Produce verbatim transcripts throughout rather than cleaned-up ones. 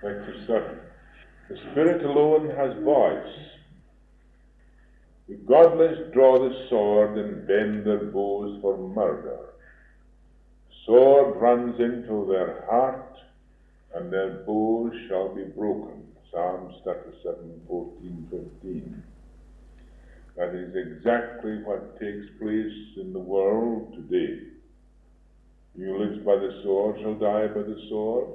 Lecture seven. The Spirit alone has voice. The godless draw the sword and bend their bows for murder. Sword runs into their heart, and their bows shall be broken. Psalms thirty-seven, fourteen, fifteen. That is exactly what takes place in the world today. He who lives by the sword shall die by the sword.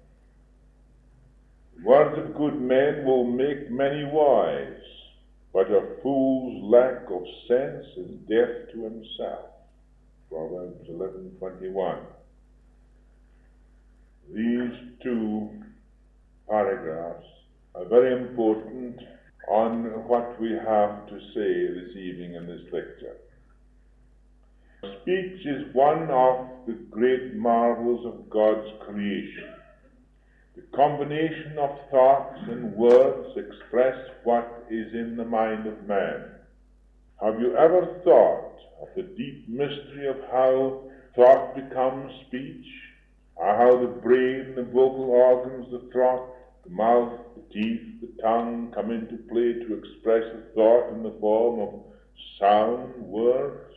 Words of good men will make many wise, but a fool's lack of sense is death to himself. Proverbs eleven twenty-one. These two paragraphs are very important on what we have to say this evening in this lecture. Speech is one of the great marvels of God's creation. The combination of thoughts and words express what is in the mind of man. Have you ever thought of the deep mystery of how thought becomes speech, or how the brain, the vocal organs, the throat, the mouth, the teeth, the tongue come into play to express a thought in the form of sound words?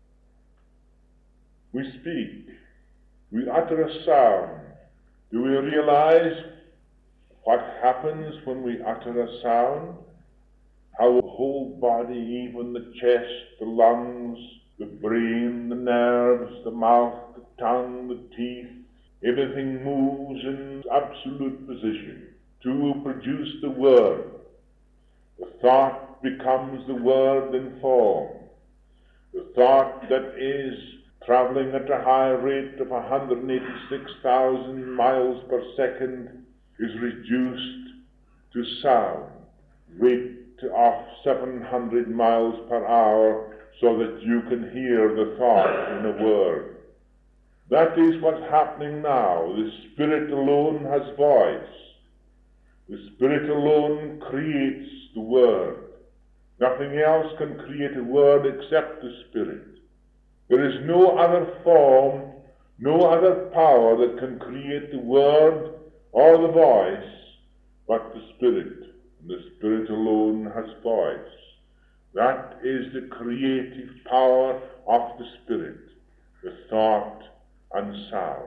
We speak. We utter a sound. Do we realize what happens when we utter a sound? How the whole body, even the chest, the lungs, the brain, the nerves, the mouth, the tongue, the teeth, everything moves in absolute position to produce the word. The thought becomes the word in form. The thought that is traveling at a high rate of one hundred eighty-six thousand miles per second is reduced to sound, rate of seven hundred miles per hour, so that you can hear the thought in a word. That is what's happening now. The Spirit alone has voice. The Spirit alone creates the word. Nothing else can create a word except the Spirit. There is no other form, no other power that can create the word or the voice but the Spirit. And the Spirit alone has voice. That is the creative power of the Spirit, the thought and sound.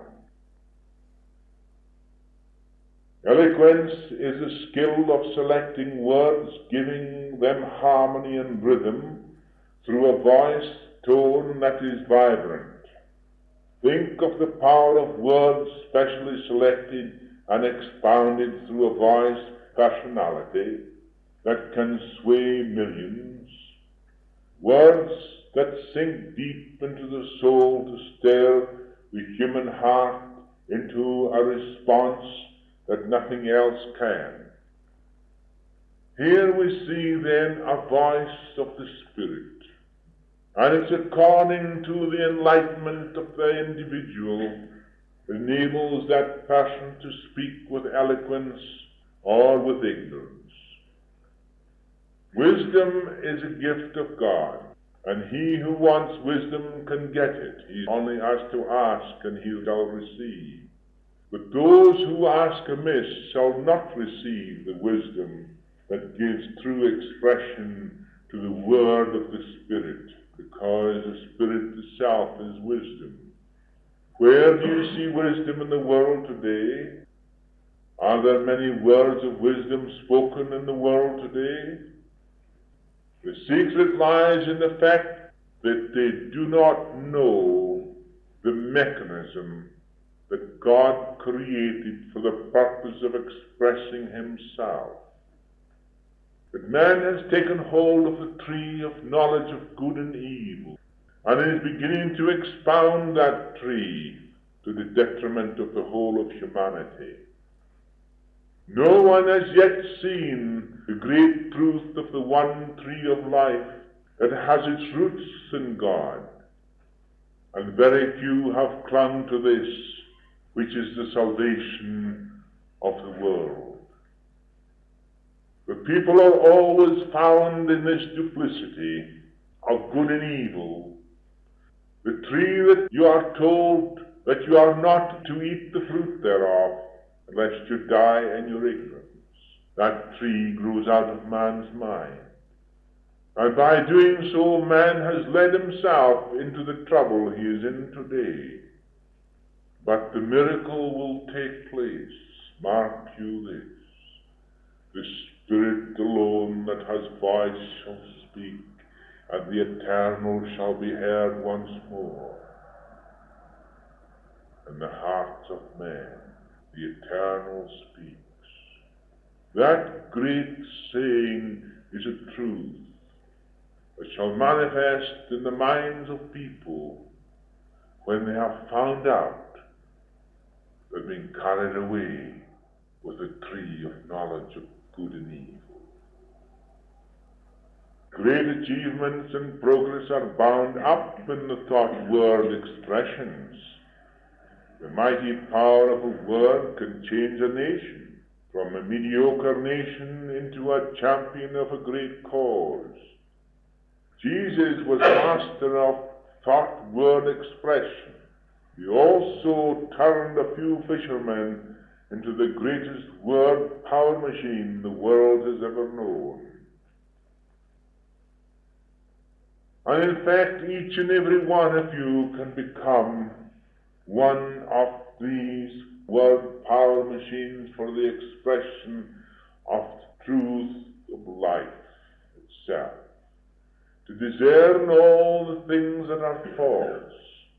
Eloquence is the skill of selecting words, giving them harmony and rhythm through a voice tone that is vibrant. Think of the power of words specially selected and expounded through a voice personality that can sway millions. Words that sink deep into the soul to stir the human heart into a response that nothing else can. Here we see then a voice of the Spirit. And it's according to the enlightenment of the individual that enables that person to speak with eloquence or with ignorance. Wisdom is a gift of God, and he who wants wisdom can get it. He only has to ask, and he shall receive. But those who ask amiss shall not receive the wisdom that gives true expression to the word of the Spirit, because the Spirit itself is wisdom. Where do you see wisdom in the world today? Are there many words of wisdom spoken in the world today? The secret lies in the fact that they do not know the mechanism that God created for the purpose of expressing himself. But man has taken hold of the tree of knowledge of good and evil, and is beginning to expound that tree to the detriment of the whole of humanity. No one has yet seen the great truth of the one tree of life that has its roots in God, and very few have clung to this, which is the salvation of the world. The people are always found in this duplicity of good and evil. The tree that you are told that you are not to eat the fruit thereof, lest you die in your ignorance. That tree grows out of man's mind. And by doing so, man has led himself into the trouble he is in today. But the miracle will take place. Mark you this. The Spirit alone that has voice shall speak, and the eternal shall be heard once more. In the hearts of men, the eternal speaks. That great saying is a truth that shall manifest in the minds of people when they have found out they've been carried away with the tree of knowledge of good and evil. Great achievements and progress are bound up in the thought word expressions. The mighty power of a word can change a nation, from a mediocre nation into a champion of a great cause. Jesus was master of thought word expression. He also turned a few fishermen into the greatest word power machine the world has ever known. And in fact, each and every one of you can become one of these word power machines for the expression of the truth of life itself. To discern all the things that are false.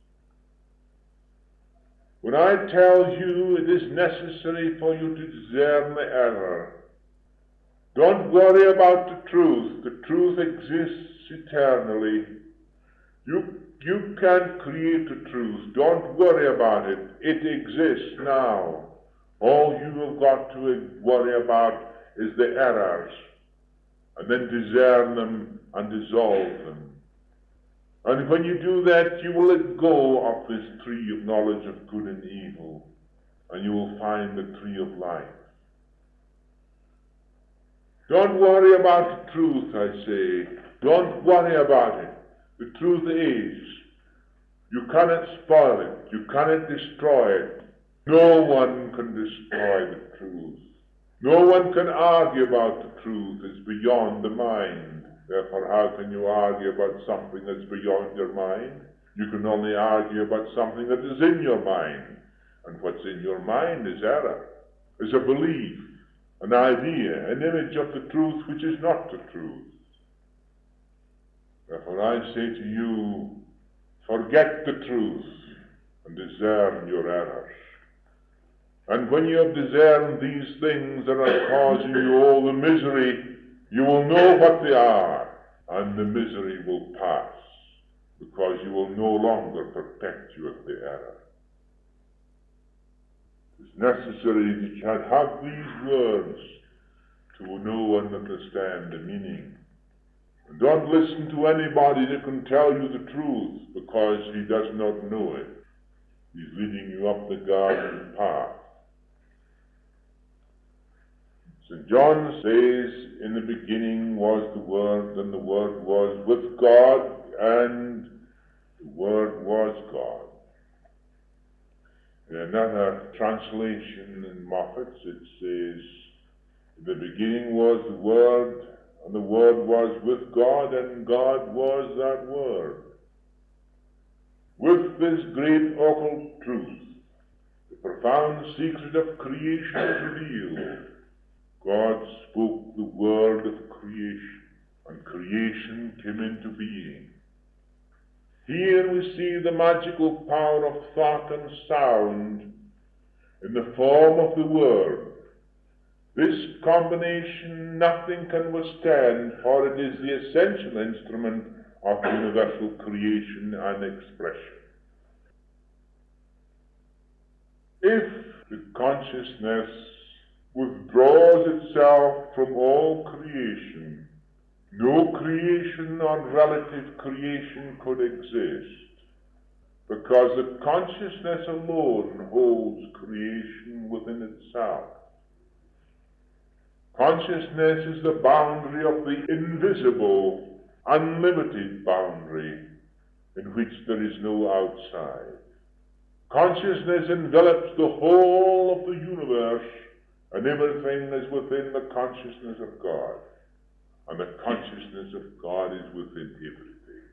When I tell you it is necessary for you to discern the error, don't worry about the truth. The truth exists eternally. You, you can't create the truth. Don't worry about it. It exists now. All you have got to worry about is the errors, and then discern them and dissolve them. And when you do that, you will let go of this tree of knowledge of good and evil, and you will find the tree of life. Don't worry about the truth, I say. Don't worry about it. The truth is, you cannot spoil it. You cannot destroy it. No one can destroy the truth. No one can argue about the truth. It's beyond the mind. Therefore, how can you argue about something that's beyond your mind? You can only argue about something that is in your mind. And what's in your mind is error, is a belief, an idea, an image of the truth which is not the truth. Therefore, I say to you, forget the truth and discern your errors. And when you have discerned these things that are causing you all the misery, you will know what they are, and the misery will pass, because you will no longer perpetuate the error. It's necessary that you have these words to know and understand the meaning. And don't listen to anybody that can tell you the truth, because he does not know it. He's leading you up the garden path. Saint John says, in the beginning was the Word, and the Word was with God, and the Word was God. In another translation in Moffat's, it says, in the beginning was the Word, and the Word was with God, and God was that Word. With this great occult truth, the profound secret of creation is revealed. God spoke the word of creation, and creation came into being. Here we see the magical power of thought and sound in the form of the Word. This combination nothing can withstand, for it is the essential instrument of universal creation and expression. If the consciousness withdraws itself from all creation, no creation or relative creation could exist, because the consciousness alone holds creation within itself. Consciousness is the boundary of the invisible, unlimited boundary in which there is no outside. Consciousness envelops the whole of the universe, and everything is within the consciousness of God. And the consciousness of God is within everything.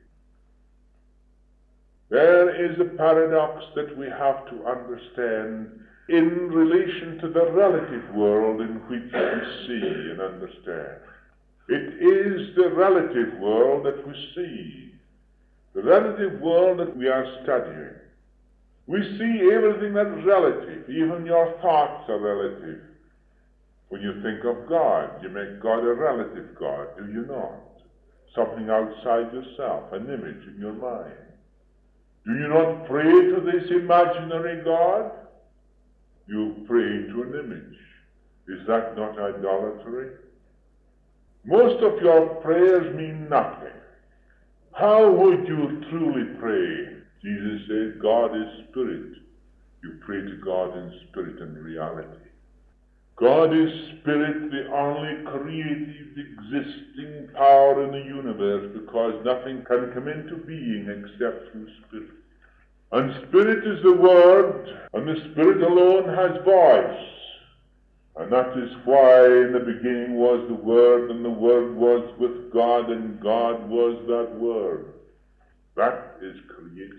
There is a paradox that we have to understand in relation to the relative world in which we see and understand. It is the relative world that we see, the relative world that we are studying. We see everything that's relative. Even your thoughts are relative. When you think of God, you make God a relative God, do you not? Something outside yourself, an image in your mind. Do you not pray to this imaginary God? You pray to an image. Is that not idolatry? Most of your prayers mean nothing. How would you truly pray? Jesus said, God is spirit. You pray to God in spirit and reality. God is spirit, the only creative existing power in the universe, because nothing can come into being except through spirit. And spirit is the word, and the spirit alone has voice. And that is why in the beginning was the Word, and the Word was with God, and God was that Word. That is created.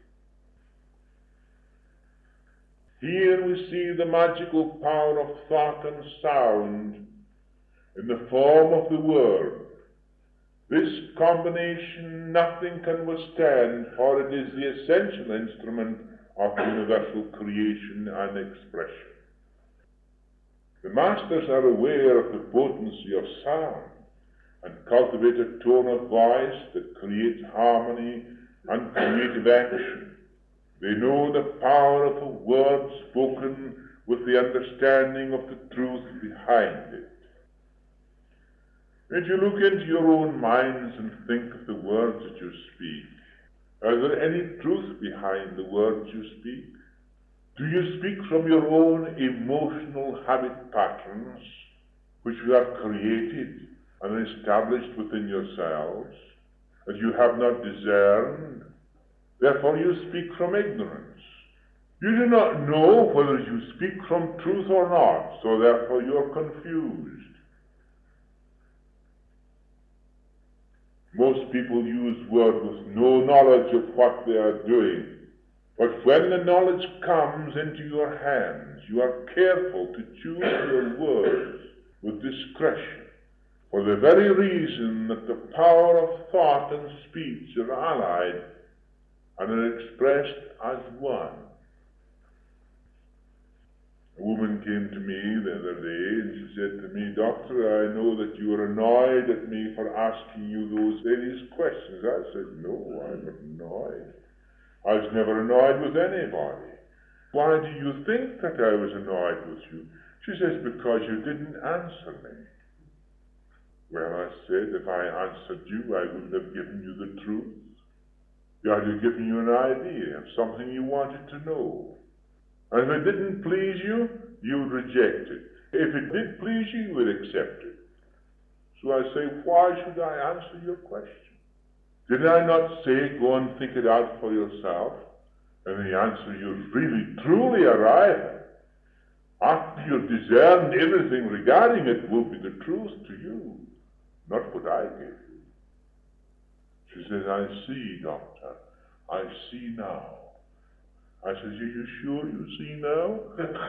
Here we see the magical power of thought and sound in the form of the Word. This combination nothing can withstand, for it is the essential instrument of universal creation and expression. The masters are aware of the potency of sound and cultivate a tone of voice that creates harmony and creative action. They know the power of a word spoken with the understanding of the truth behind it. If you look into your own minds and think of the words that you speak, are there any truth behind the words you speak? Do you speak from your own emotional habit patterns, which you have created and established within yourselves, that you have not discerned? Therefore you speak from ignorance. You do not know whether you speak from truth or not, so therefore you are confused. Most people use words with no knowledge of what they are doing. But when the knowledge comes into your hands, you are careful to choose your words with discretion, for the very reason that the power of thought and speech are allied and are expressed as one. A woman came to me the other day and she said to me, Doctor, I know that you are annoyed at me for asking you those various questions. I said, no, I'm not annoyed. I was never annoyed with anybody. Why do you think that I was annoyed with you? She says, because you didn't answer me. Well, I said, if I answered you, I wouldn't have given you the truth. I'd have given you an idea of something you wanted to know. And if it didn't please you, you would reject it. If it did please you, you would accept it. So I say, why should I answer your question? Did I not say, go and think it out for yourself? And the answer you really, truly arrive at, after you've discerned everything regarding it, will be the truth to you, not what I give you. She says, I see, Doctor. I see now. I says, are you sure you see now?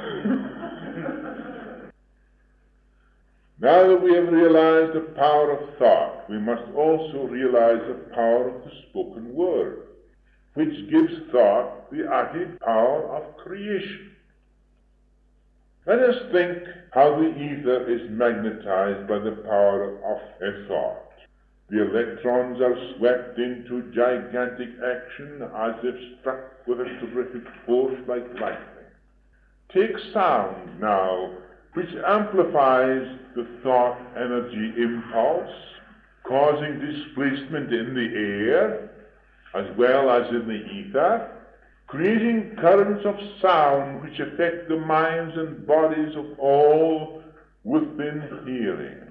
Now that we have realized the power of thought, we must also realize the power of the spoken word, which gives thought the added power of creation. Let us think how the ether is magnetized by the power of a thought. The electrons are swept into gigantic action as if struck with a terrific force like lightning. Take sound now, which amplifies the thought energy impulse, causing displacement in the air as well as in the ether, creating currents of sound which affect the minds and bodies of all within hearing.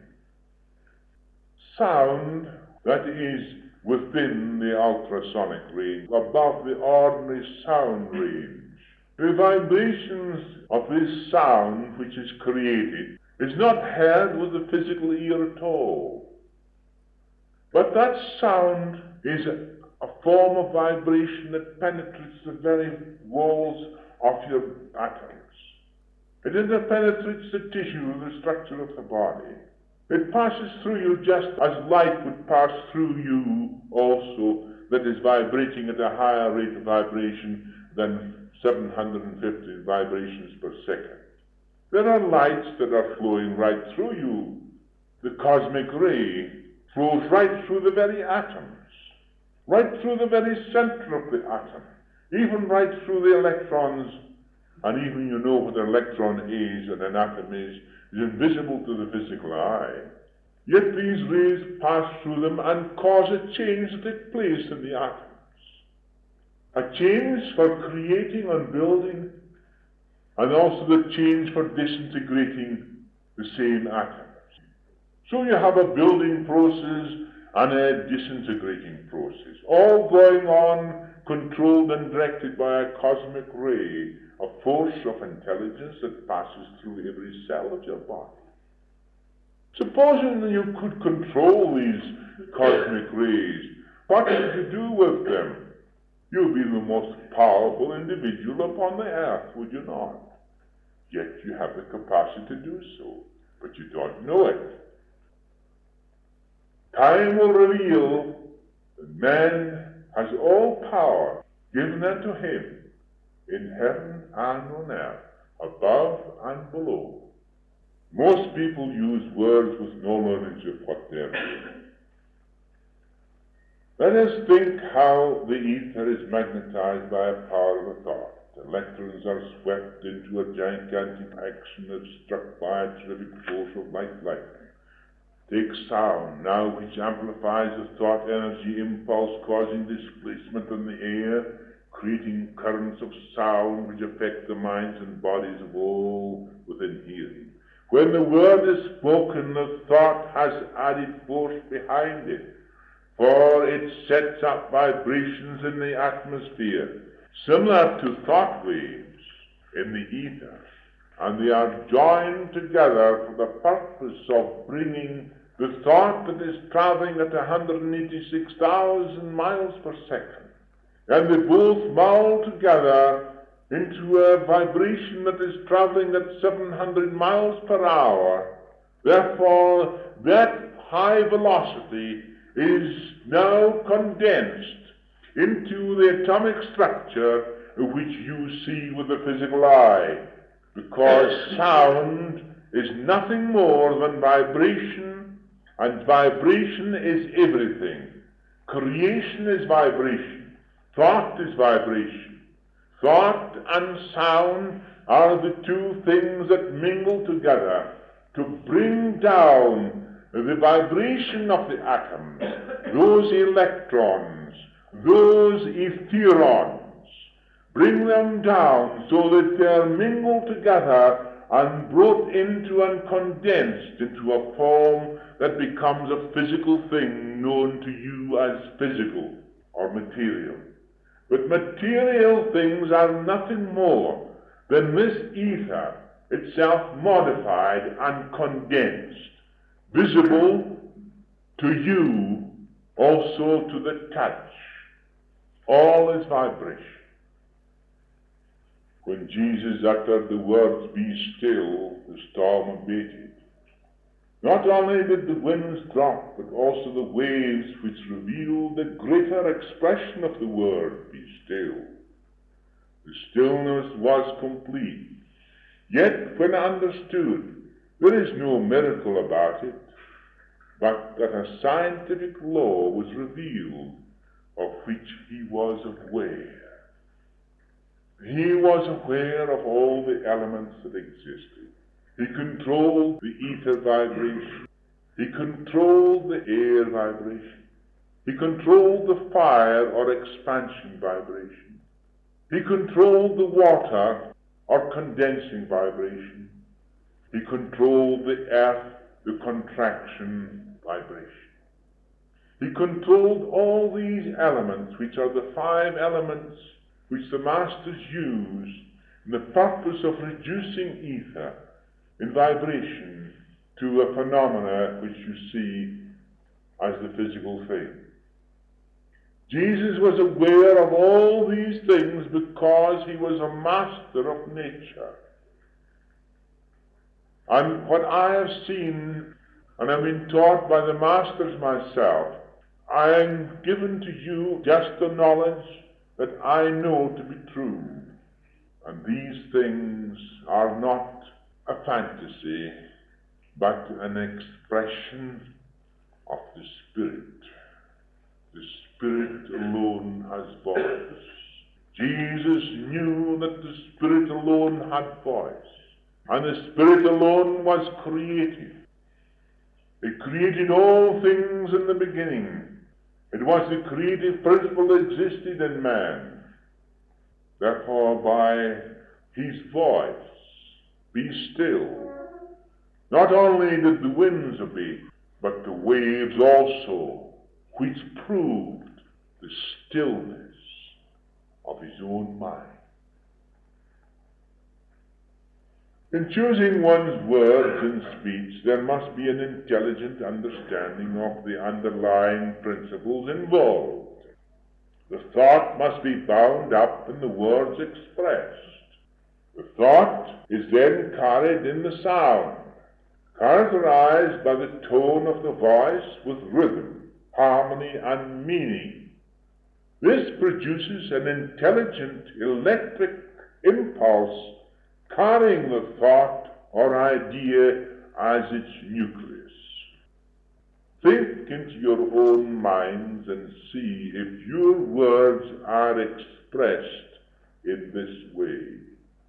Sound that is within the ultrasonic range, above the ordinary sound range, The vibrations of this sound which is created is not heard with the physical ear at all. But that sound is a, a form of vibration that penetrates the very walls of your atoms. It interpenetrates the tissue, the structure of the body. It passes through you just as light would pass through you also, that is vibrating at a higher rate of vibration than seven hundred fifty vibrations per second. There are lights that are flowing right through you. The cosmic ray flows right through the very atoms, right through the very center of the atom, even right through the electrons, and even you know what an electron is and an atom is, is invisible to the physical eye. Yet these rays pass through them and cause a change to take place in the atoms. A change for creating and building, and also the change for disintegrating the same atoms. So you have a building process and a disintegrating process, all going on, controlled and directed by a cosmic ray, a force of intelligence that passes through every cell of your body. Supposing you could control these cosmic rays, what would you do with them? You'd be the most powerful individual upon the earth, would you not? Yet you have the capacity to do so, but you don't know it. Time will reveal that man has all power given unto him in heaven and on earth, above and below. Most people use words with no knowledge of what they're doing. Let us think how the ether is magnetized by a power of a thought. Electrons are swept into a gigantic action that's struck by a terrific force of light lightning. Take sound now, which amplifies the thought energy impulse, causing displacement in the air, creating currents of sound which affect the minds and bodies of all within hearing. When the word is spoken, the thought has added force behind it, for it sets up vibrations in the atmosphere, similar to thought waves in the ether, and they are joined together for the purpose of bringing the thought that is traveling at one hundred eighty-six thousand miles per second, and they both mold together into a vibration that is traveling at seven hundred miles per hour. Therefore, that high velocity is now condensed into the atomic structure which you see with the physical eye, because sound is nothing more than vibration, and vibration is everything. Creation is vibration. Thought is vibration. Thought and sound are the two things that mingle together to bring down the vibration of the atoms, those electrons, those etherons, bring them down so that they are mingled together and brought into and condensed into a form that becomes a physical thing known to you as physical or material. But material things are nothing more than this ether itself modified and condensed, visible to you, also to the touch. All is vibration. When Jesus uttered the words, "Be still," the storm abated. Not only did the winds drop, but also the waves, which revealed the greater expression of the word, "Be still." The stillness was complete. Yet, when understood, there is no miracle about it, but that a scientific law was revealed of which he was aware. He was aware of all the elements that existed. He controlled the ether vibration. He controlled the air vibration. He controlled the fire or expansion vibration. He controlled the water or condensing vibration. He controlled the earth, the contraction vibration. He controlled all these elements, which are the five elements which the masters use in the purpose of reducing ether in vibration to a phenomena which you see as the physical thing. Jesus was aware of all these things because he was a master of nature. And what I have seen, and I've been taught by the masters myself, I am given to you just the knowledge that I know to be true. And these things are not a fantasy, but an expression of the Spirit. The Spirit alone has voice. Jesus knew that the Spirit alone had voice, and the Spirit alone was creative. It created all things in the beginning. It was the creative principle that existed in man. Therefore, by his voice, be still. Not only did the winds obey, but the waves also, which proved the stillness of his own mind. In choosing one's words and speech, there must be an intelligent understanding of the underlying principles involved. The thought must be bound up in the words expressed. The thought is then carried in the sound, characterized by the tone of the voice with rhythm, harmony, and meaning. This produces an intelligent electric impulse carrying the thought or idea as its nucleus. Think into your own minds and see if your words are expressed in this way.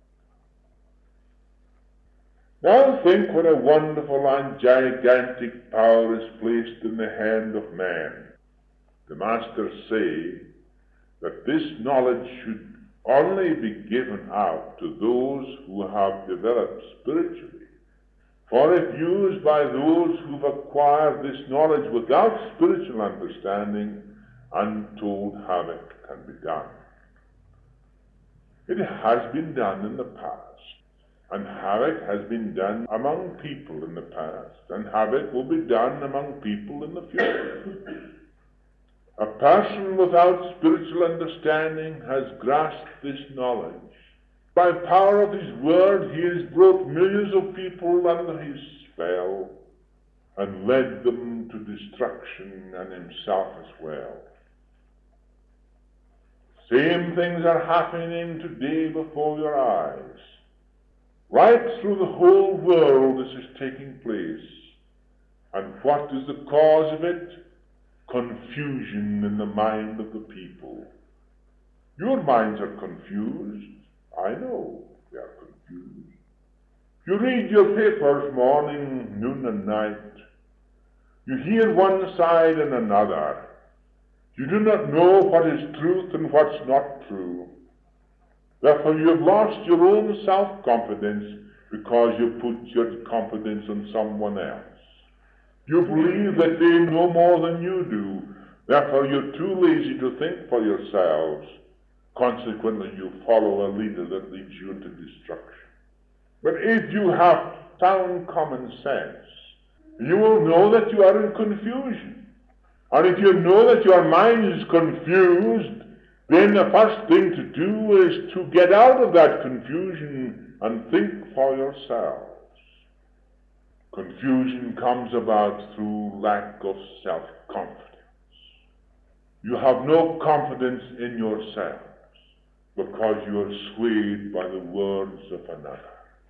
Now think what a wonderful and gigantic power is placed in the hand of man. The masters say that this knowledge should only be given out to those who have developed spiritually. For if used by those who've acquired this knowledge without spiritual understanding, untold havoc can be done. It has been done in the past, and havoc has been done among people in the past, and havoc will be done among people in the future. A person without spiritual understanding has grasped this knowledge. By power of his word, he has brought millions of people under his spell and led them to destruction, and himself as well. Same things are happening today before your eyes. Right through the whole world this is taking place. And what is the cause of it? Confusion in the mind of the people. Your minds are confused. I know they are confused. You read your papers morning, noon, and night. You hear one side and another. You do not know what is truth and what's not true. Therefore you have lost your own self-confidence because you put your confidence on someone else. You believe that they know more than you do. Therefore, you're too lazy to think for yourselves. Consequently, you follow a leader that leads you into destruction. But if you have sound common sense, you will know that you are in confusion. And if you know that your mind is confused, then the first thing to do is to get out of that confusion and think for yourself. Confusion comes about through lack of self-confidence. You have no confidence in yourselves because you are swayed by the words of another.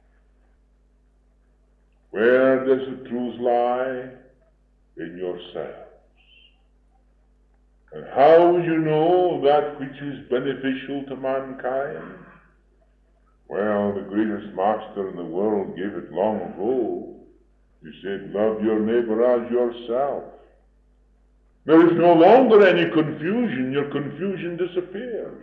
Where does the truth lie? In yourselves. And how will you know that which is beneficial to mankind? Well, the greatest master in the world gave it long ago. He said, love your neighbor as yourself. There is no longer any confusion. Your confusion disappears.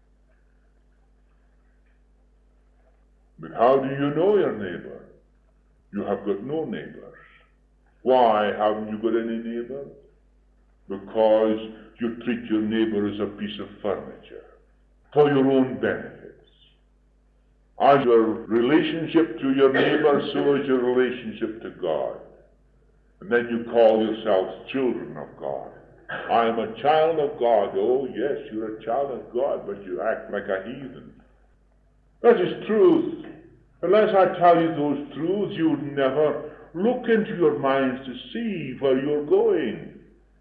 But how do you know your neighbor? You have got no neighbors. Why haven't you got any neighbor? Because you treat your neighbor as a piece of furniture for your own benefits. As your relationship to your neighbor, so is your relationship to God. And then you call yourselves children of God. I am a child of God. Oh, yes, you're a child of God, but you act like a heathen. That is truth. Unless I tell you those truths, you would never look into your minds to see where you're going.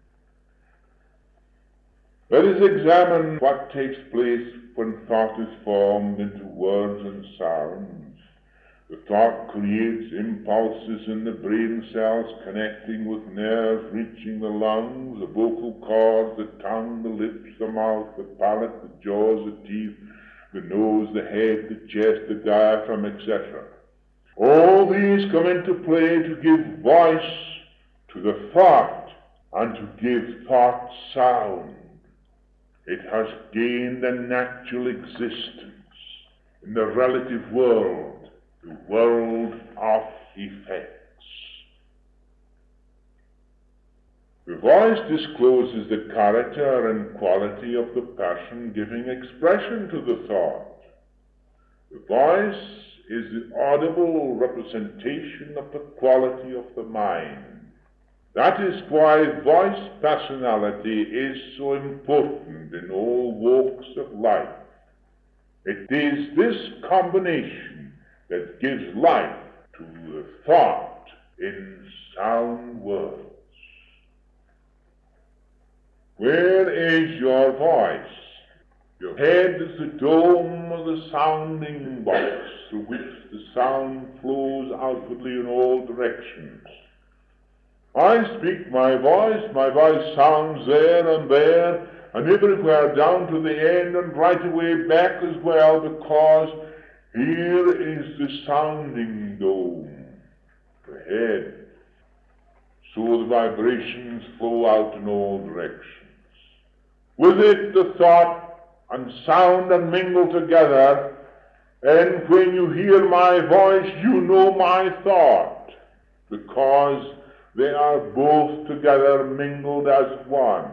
Let us examine what takes place when thought is formed into words and sounds. The thought creates impulses in the brain cells connecting with nerves reaching the lungs, the vocal cords, the tongue, the lips, the mouth, the palate, the jaws, the teeth, the nose, the head, the chest, the diaphragm, et cetera. All these come into play to give voice to the thought and to give thought sound. It has gained a natural existence in the relative world, the world of effects. The voice discloses the character and quality of the person giving expression to the thought. The voice is the audible representation of the quality of the mind. That is why voice personality is so important in all walks of life. It is this combination that gives life to the thought in sound words. Where is your voice? Your head is the dome of the sounding box through which the sound flows outwardly in all directions. I speak my voice, my voice sounds there and there, and everywhere down to the end and right away back as well, because here is the sounding dome, the head, so the vibrations flow out in all directions. With it the thought and sound and mingle together, and when you hear my voice, you know my thought, because they are both together mingled as one.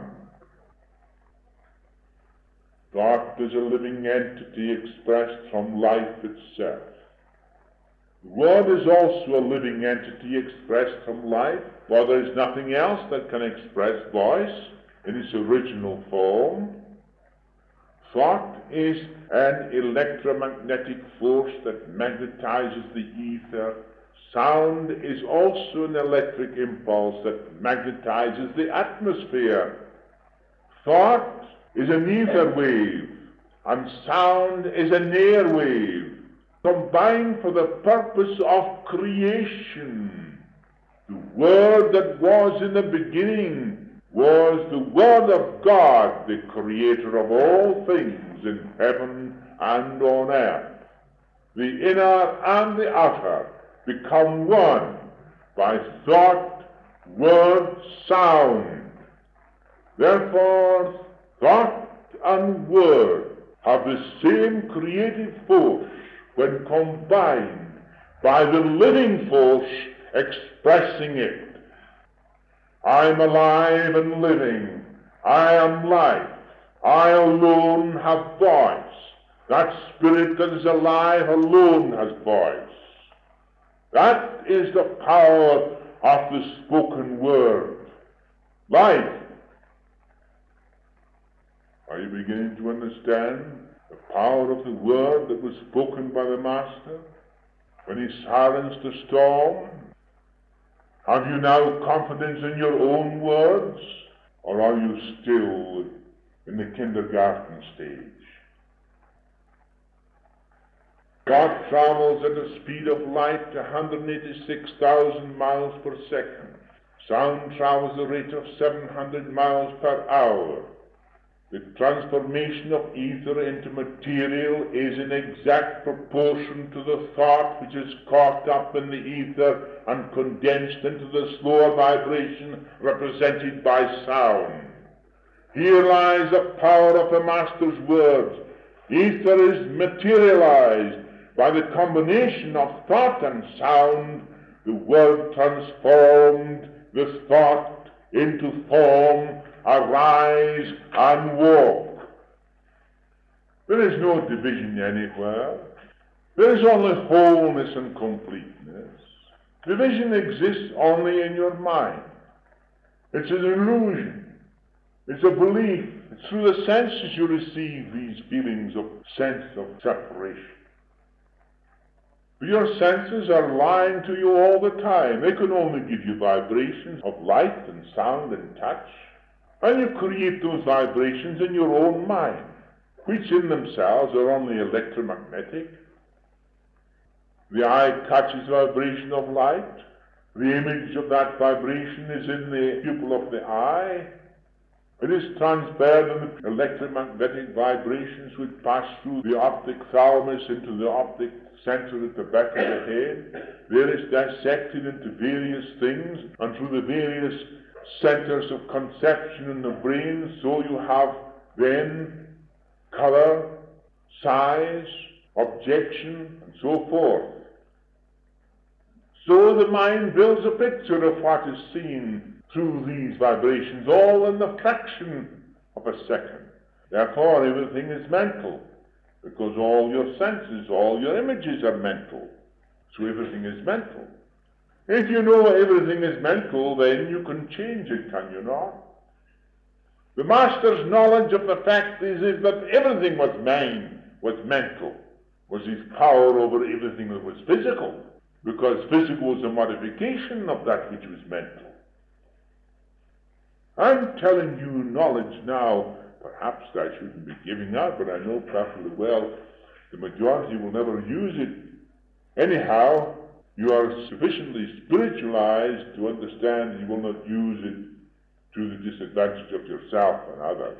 Thought is a living entity expressed from life itself. The word is also a living entity expressed from life, for there is nothing else that can express voice in its original form. Thought is an electromagnetic force that magnetizes the ether. Sound is also an electric impulse that magnetizes the atmosphere. Thought is an ether wave, and sound is an air wave, combined for the purpose of creation. The Word that was in the beginning was the Word of God, the Creator of all things in heaven and on earth. The inner and the outer become one by thought, word, sound. Therefore, thought and word have the same creative force when combined by the living force expressing it. I am alive and living. I am life. I alone have voice. That spirit that is alive alone has voice. That is the power of the spoken word. Life. Are you beginning to understand the power of the word that was spoken by the Master when he silenced the storm? Have you now confidence in your own words, or are you still in the kindergarten stage? God travels at a speed of light one hundred eighty-six thousand miles per second. Sound travels at a rate of seven hundred miles per hour. The transformation of ether into material is in exact proportion to the thought which is caught up in the ether and condensed into the slower vibration represented by sound. Here lies the power of the Master's words. Ether is materialized by the combination of thought and sound. The word transformed the thought into form. Arise and walk. There is no division anywhere. There is only wholeness and completeness. Division exists only in your mind. It's an illusion. It's a belief. It's through the senses you receive these feelings of sense of separation. But your senses are lying to you all the time. They can only give you vibrations of light and sound and touch. And you create those vibrations in your own mind, which in themselves are only electromagnetic. The eye catches vibration of light. The image of that vibration is in the pupil of the eye. It is transferred in the electromagnetic vibrations which pass through the optic thalamus into the optic center at the back of the head. There is dissected into various things, and through the various centers of conception in the brain, so you have then color, size, objection, and so forth. So the mind builds a picture of what is seen through these vibrations, all in the fraction of a second. Therefore, everything is mental, because all your senses, all your images are mental. So everything is mental. If you know everything is mental, then you can change it, can you not? The master's knowledge of the fact is, is that everything was mind, was mental, was his power over everything that was physical, because physical was a modification of that which was mental. I'm telling you knowledge now, perhaps I shouldn't be giving out, but I know perfectly well the majority will never use it. Anyhow, you are sufficiently spiritualized to understand you will not use it to the disadvantage of yourself and others.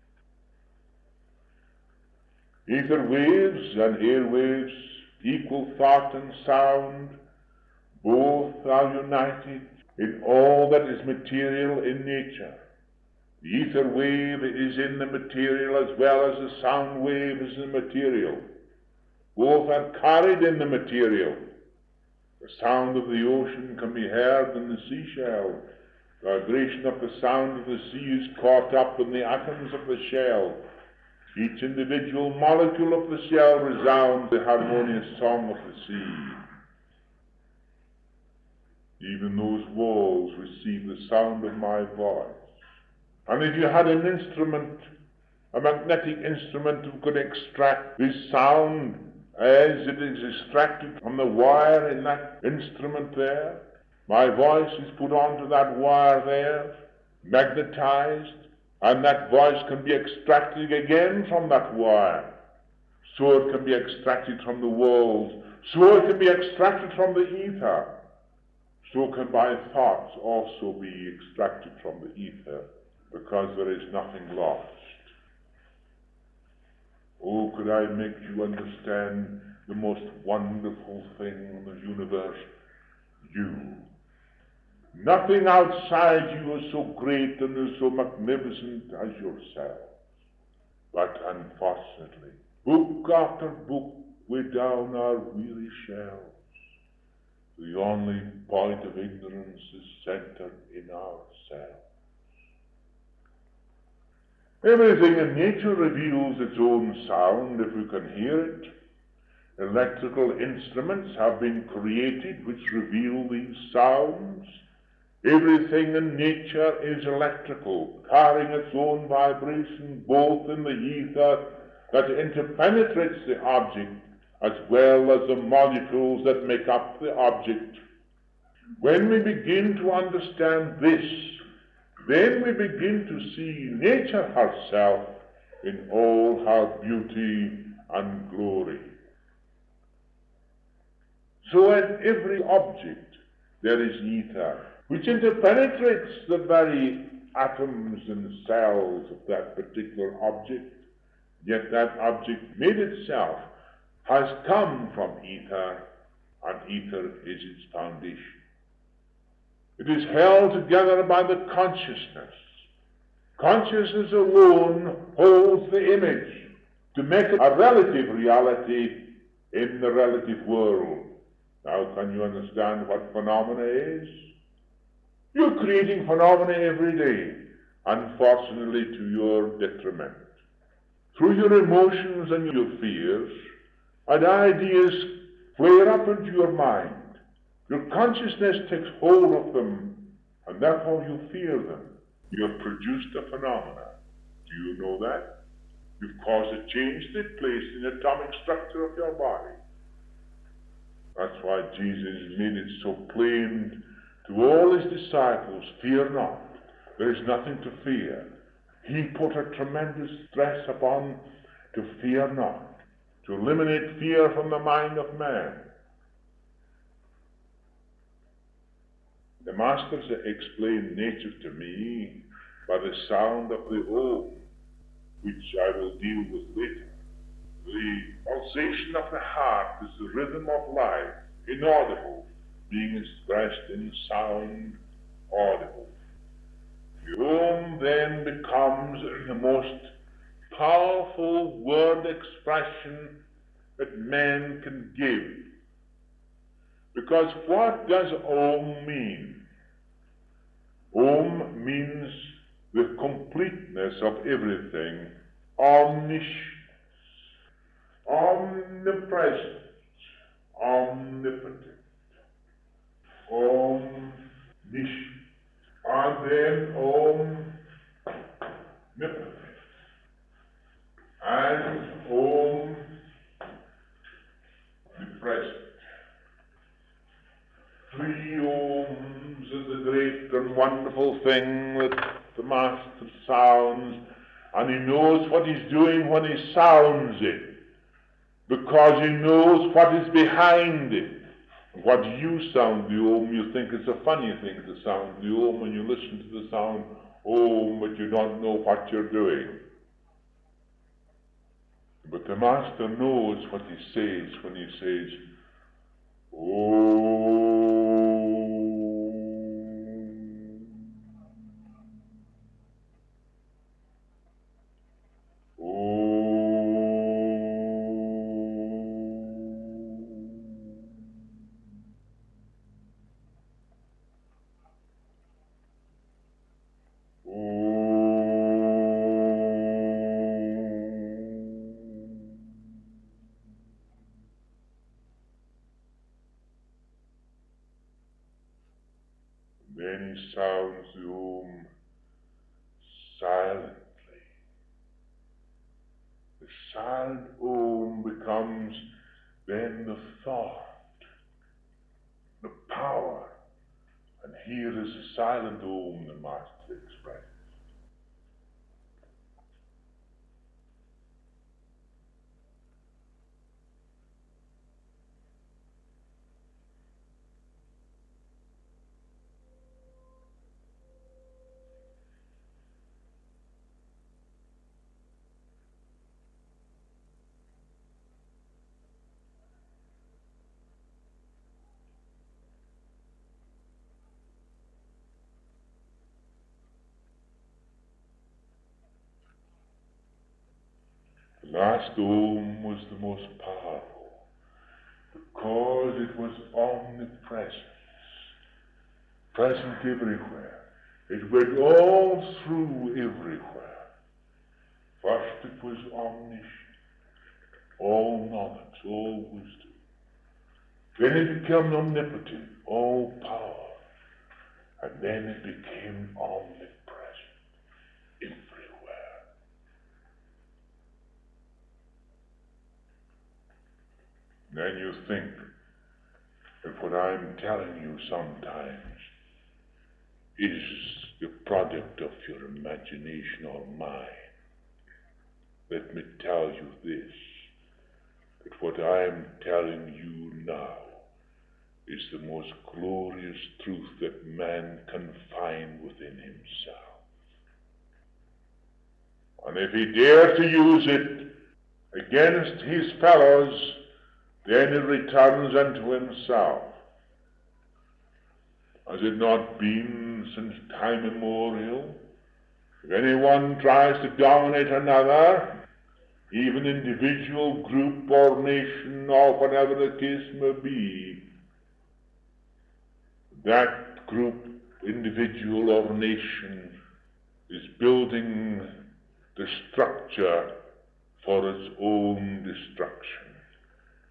Ether waves and air waves, equal thought and sound, both are united in all that is material in nature. The ether wave is in the material as well as the sound wave is in the material. Both are carried in the material. The sound of the ocean can be heard in the seashell. The vibration of the sound of the sea is caught up in the atoms of the shell. Each individual molecule of the shell resounds the harmonious song of the sea. Even those walls receive the sound of my voice. And if you had an instrument, a magnetic instrument who could extract this sound as it is extracted from the wire in that instrument there, my voice is put onto that wire there, magnetized, and that voice can be extracted again from that wire. So it can be extracted from the walls. So it can be extracted from the ether. So can my thoughts also be extracted from the ether, because there is nothing lost. Oh, could I make you understand the most wonderful thing in the universe? You. Nothing outside you is so great and is so magnificent as yourself. But unfortunately, book after book weigh down our weary shells. The only point of ignorance is centered in ourselves. Everything in nature reveals its own sound if we can hear it. Electrical instruments have been created which reveal these sounds. Everything in nature is electrical, carrying its own vibration both in the ether that interpenetrates the object as well as the molecules that make up the object. When we begin to understand this, then we begin to see nature herself in all her beauty and glory. So in every object there is ether, which interpenetrates the very atoms and cells of that particular object, yet that object made itself has come from ether, and ether is its foundation. It is held together by the consciousness. Consciousness alone holds the image to make it a relative reality in the relative world. Now, can you understand what phenomena is? You're creating phenomena every day, unfortunately to your detriment. Through your emotions and your fears, and ideas flare up into your mind. Your consciousness takes hold of them, and therefore you fear them. You have produced a phenomena. Do you know that? You've caused a change to take place in the atomic structure of your body. That's why Jesus made it so plain to all his disciples, fear not. There is nothing to fear. He put a tremendous stress upon to fear not, to eliminate fear from the mind of man. The Masters explained nature to me by the sound of the Om, which I will deal with later. The pulsation of the heart is the rhythm of life, inaudible, being expressed in sound audible. The Om then becomes the most powerful word expression that man can give. Because what does Om mean? Om means the completeness of everything, omniscience, omnipresent, omnipotent, omniscient, and then omnipotent, and omnipresent. Three Oms is the great and wonderful thing that the Master sounds, and he knows what he's doing when he sounds it, because he knows what is behind it. What you sound the Om, you think it's a funny thing to sound the Om when you listen to the sound Om, but you don't know what you're doing. But the Master knows what he says when he says, Om. Then he sounds the Om silently. The silent Om becomes then the thought, the power. And here is the silent Om the Master expresses. The last Om was the most powerful because it was omnipresence, present everywhere. It went all through everywhere. First it was omniscient, all knowledge, all wisdom. Then it became omnipotent, all power. And then it became omnipresent, everywhere. Then you think that what I'm telling you sometimes is the product of your imagination or mind. Let me tell you this, that what I am telling you now is the most glorious truth that man can find within himself. And if he dares to use it against his fellows, then it returns unto himself. Has it not been since time immemorial? If anyone tries to dominate another, even individual, group, or nation, or whatever the case may be, that group, individual, or nation is building the structure for its own destruction.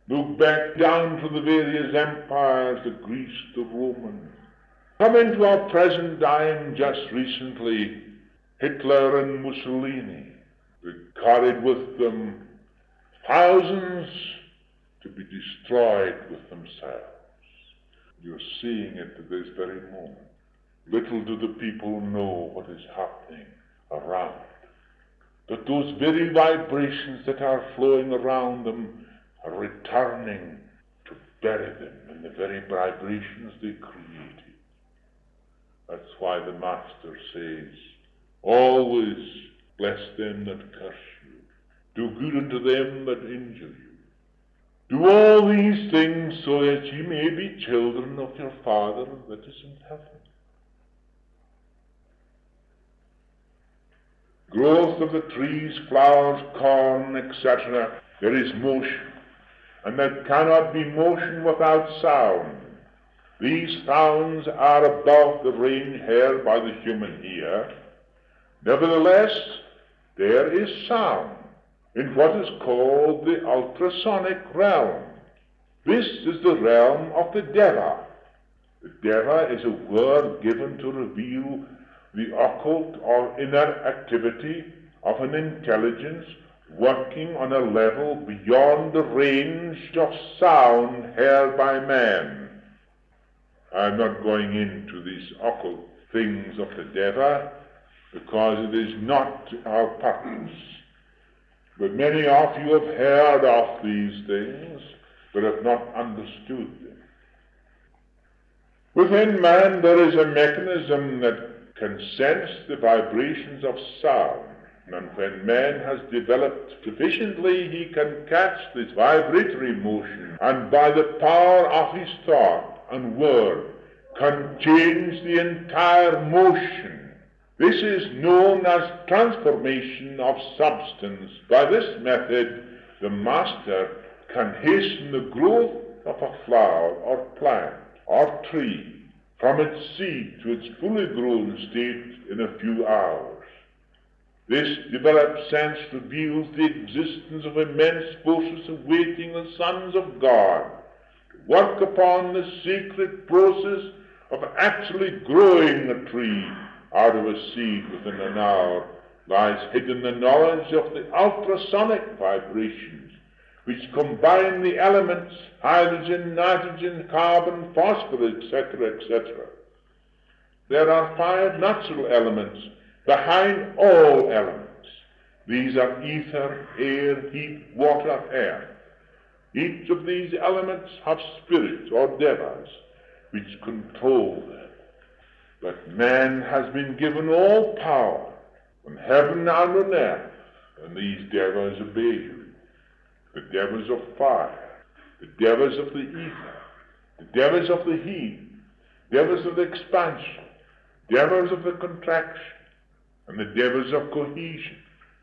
Look back down to the various empires, the Greece, the Roman. Come into our present time just recently, Hitler and Mussolini. They carried with them thousands to be destroyed with themselves. You're seeing it at this very moment. Little do the people know what is happening around. That those very vibrations that are flowing around them are returning to bury them in the very vibrations they created. That's why the Master says, always bless them that curse you. Do good unto them that injure you. Do all these things so that ye may be children of your Father that is in heaven. Growth of the trees, flowers, corn, et cetera, there is motion, and there cannot be motion without sound. These sounds are above the range heard by the human ear. Nevertheless, there is sound in what is called the ultrasonic realm. This is the realm of the Deva. The Deva is a word given to reveal the occult or inner activity of an intelligence working on a level beyond the range of sound heard by man. I'm not going into these occult things of the Deva because it is not our purpose. But many of you have heard of these things but have not understood them. Within man there is a mechanism that can sense the vibrations of sound, and when man has developed sufficiently, he can catch this vibratory motion, and by the power of his thought and word can change the entire motion. This is known as transformation of substance. By this method, the Master can hasten the growth of a flower or plant or tree from its seed to its fully grown state in a few hours. This developed sense reveals the existence of immense forces awaiting the sons of God to work upon the secret process of actually growing a tree out of a seed within an hour. Lies hidden the knowledge of the ultrasonic vibrations which combine the elements hydrogen, nitrogen, carbon, phosphorus, et cetera, et cetera. There are five natural elements behind all elements. These are ether, air, heat, water, air. Each of these elements have spirits or devas which control them. But man has been given all power on heaven and on earth, and these devas obey him. The devas of fire, the devas of the ether, the devas of the heat, devas of the expansion, devas of the contraction, and the devas of cohesion.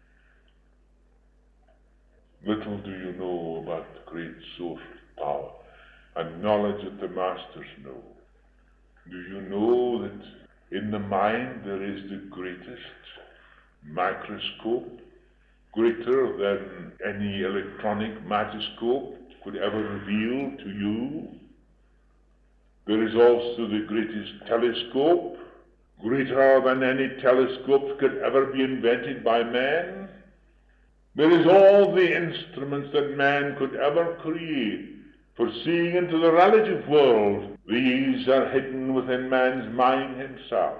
Little do you know about the great source of power and knowledge that the Masters know. Do you know that in the mind there is the greatest microscope, greater than any electronic microscope could ever reveal to you? There is also the greatest telescope, greater than any telescopes could ever be invented by man. There is all the instruments that man could ever create for seeing into the relative world. These are hidden within man's mind himself.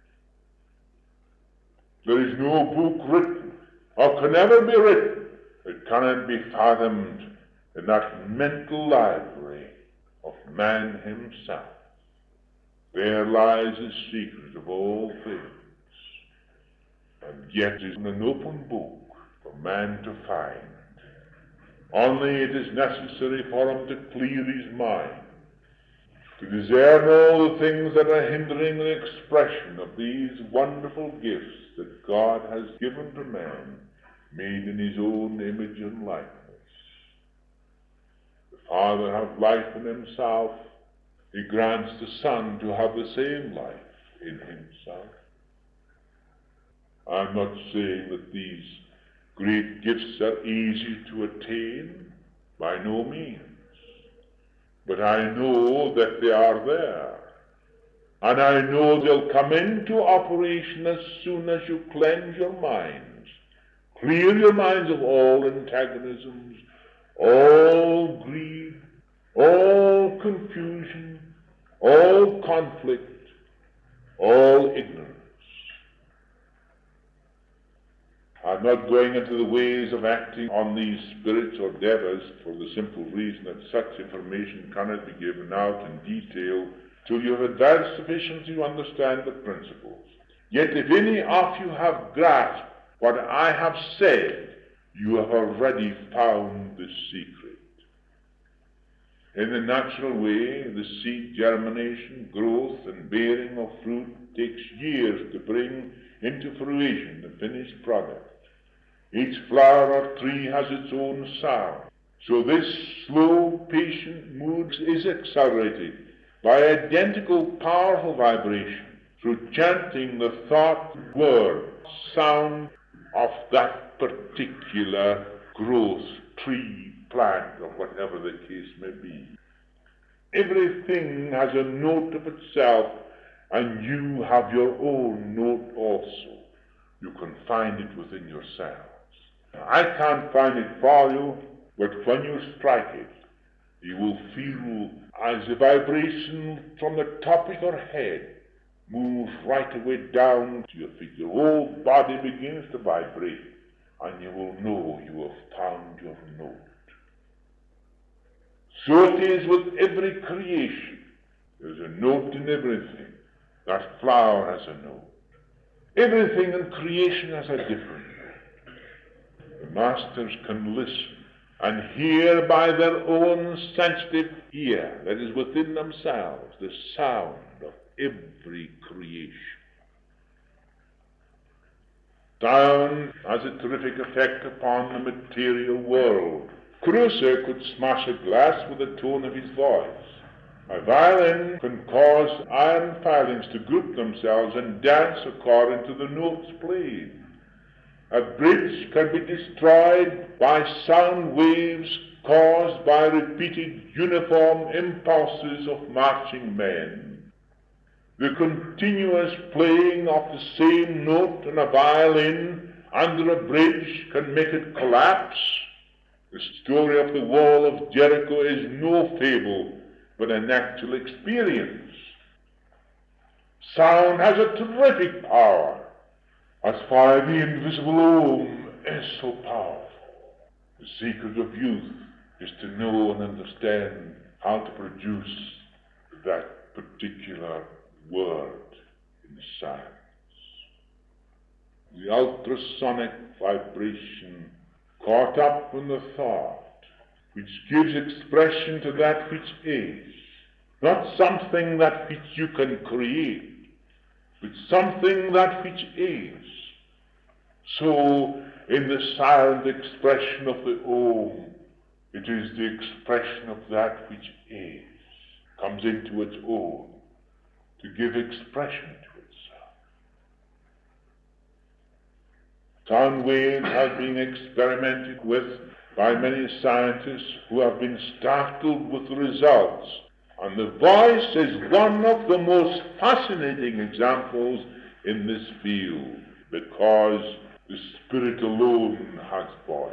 There is no book written, or can ever be written, that cannot be fathomed in that mental library of man himself. There lies the secret of all things, and yet it is an open book for man to find. Only it is necessary for him to clear his mind, to discern all the things that are hindering the expression of these wonderful gifts that God has given to man, made in his own image and likeness. The Father hath life in himself. He grants the Son to have the same life in himself. I'm not saying that these great gifts are easy to attain, by no means. but I know that they are there. And I know they'll come into operation as soon as you cleanse your minds. Clear your minds of all antagonisms, all greed, all confusion, all conflict, all ignorance. I'm not going into the ways of acting on these spirits or devils for the simple reason that such information cannot be given out in detail till you have advanced sufficiently to understand the principles. Yet if any of you have grasped what I have said, you have already found the secret. In the natural way, the seed germination, growth, and bearing of fruit takes years to bring into fruition the finished product. Each flower or tree has its own sound. So this slow, patient mood is accelerated by identical powerful vibration through chanting the thought, word, sound of that particular growth, tree, plant, or whatever the case may be. Everything has a note of itself, and you have your own note also. You can find it within yourselves. I can't find it for you, but when you strike it, you will feel as a vibration from the top of your head moves right away down to your feet. Your whole body begins to vibrate, and you will know you have found your note. So it is with every creation. There's a note in everything. That flower has a note. Everything in creation has a different note. The masters can listen and hear by their own sensitive ear that is within themselves the sound of every creation. Sound has a terrific effect upon the material world. Crusoe could smash a glass with the tone of his voice. A violin can cause iron filings to group themselves and dance according to the notes played. A bridge can be destroyed by sound waves caused by repeated uniform impulses of marching men. The continuous playing of the same note on a violin under a bridge can make it collapse. The story of the wall of Jericho is no fable, but an actual experience. Sound has a terrific power. As far as the invisible Om is so powerful. The secret of youth is to know and understand how to produce that particular word in the silence. The ultrasonic vibration caught up in the thought, which gives expression to that which is, not something that which you can create, but something that which is. So, in the silent expression of the Om, it is the expression of that which is, comes into its own, to give expression to itself. Sound waves have been experimented with by many scientists who have been startled with the results, and the voice is one of the most fascinating examples in this field, because the Spirit alone has voice.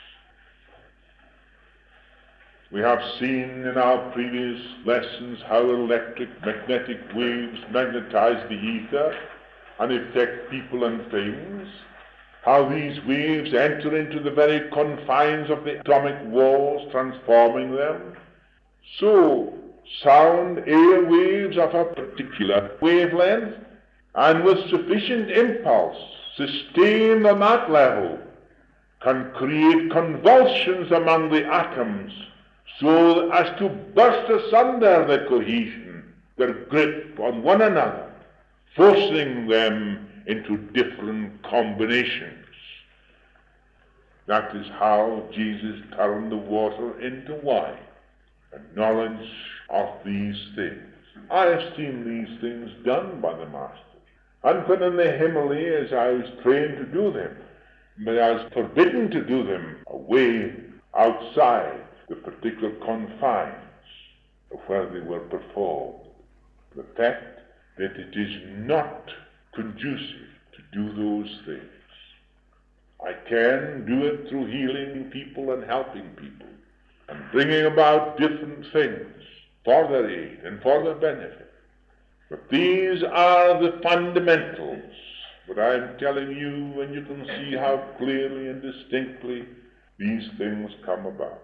We have seen in our previous lessons how electric magnetic waves magnetize the ether and affect people and things, how these waves enter into the very confines of the atomic walls, transforming them. So, sound air waves of a particular wavelength, and with sufficient impulse, sustained on that level, can create convulsions among the atoms so as to burst asunder their cohesion, their grip on one another, forcing them into different combinations. That is how Jesus turned the water into wine, a knowledge of these things. I have seen these things done by the Master. And when in the Himalayas I was trained to do them, but I was forbidden to do them away outside the particular confines where they were performed. The fact that it is not conducive to do those things. I can do it through healing people and helping people and bringing about different things for their aid and for their benefit. But these are the fundamentals. But I'm telling you, and you can see how clearly and distinctly these things come about.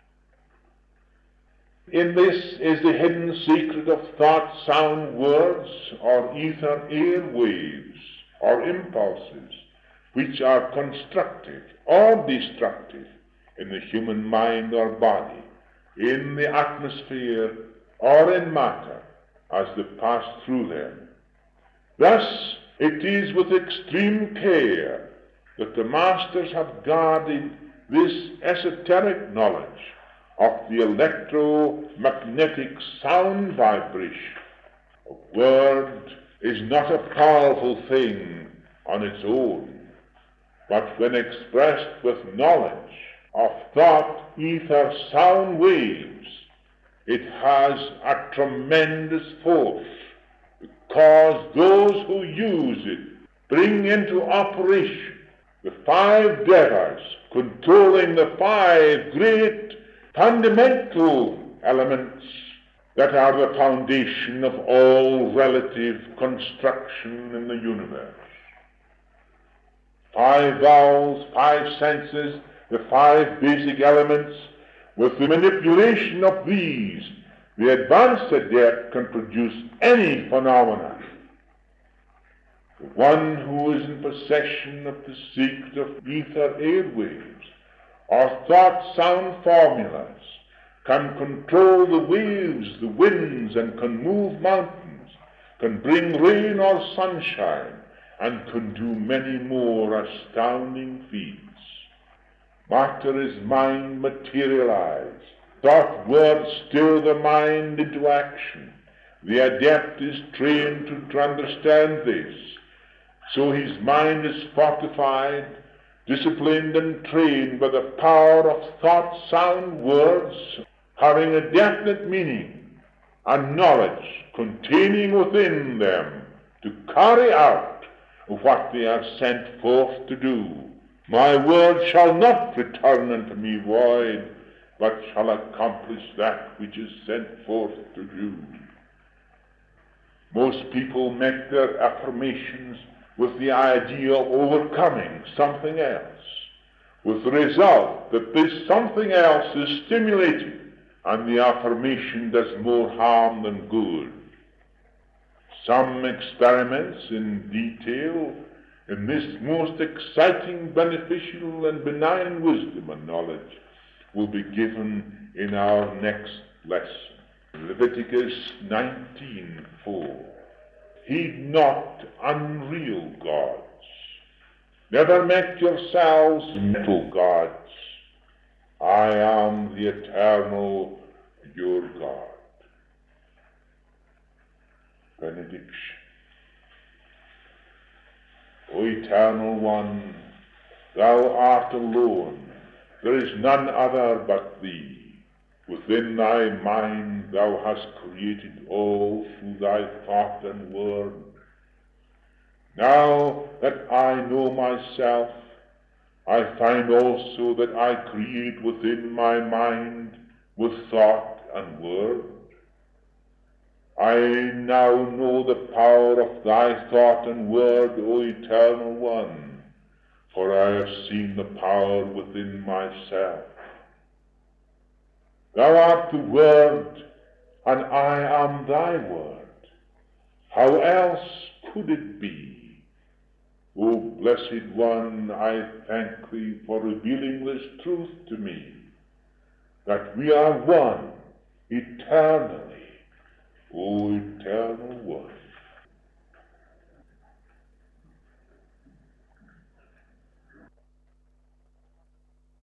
In this is the hidden secret of thought, sound, words, or ether air waves, or impulses, which are constructive or destructive in the human mind or body, in the atmosphere or in matter, as they pass through them. Thus, it is with extreme care that the masters have guarded this esoteric knowledge of the electromagnetic sound vibration. A word is not a powerful thing on its own, but when expressed with knowledge of thought, ether, sound waves, it has a tremendous force, because those who use it bring into operation the five devas controlling the five great fundamental elements that are the foundation of all relative construction in the universe. Five vowels, five senses, the five basic elements. With the manipulation of these, the advanced adept can produce any phenomenon. The one who is in possession of the secret of ether airwaves or thought sound formulas can control the waves, the winds, and can move mountains, can bring rain or sunshine, and can do many more astounding feats. Matter is mind materialized. Thought words stir the mind into action. The adept is trained to, to understand this. So his mind is fortified, disciplined, and trained by the power of thought, sound, words, having a definite meaning and knowledge containing within them to carry out what they are sent forth to do. My word shall not return unto me void, but shall accomplish that which is sent forth to do. Most people make their affirmations with the idea of overcoming something else, with the result that this something else is stimulated, and the affirmation does more harm than good. Some experiments in detail in this most exciting, beneficial, and benign wisdom and knowledge will be given in our next lesson. Leviticus nineteen four. Heed not unreal gods. Never make yourselves mental gods. I am the eternal your God. Benediction. O Eternal One, thou art alone. There is none other but thee. Within thy mind thou hast created all through thy thought and word. Now that I know myself, I find also that I create within my mind with thought and word. I now know the power of thy thought and word, O Eternal One, for I have seen the power within myself. Thou art the Word, and I am thy Word. How else could it be? O Blessed One, I thank thee for revealing this truth to me, that we are one eternally, O Eternal One.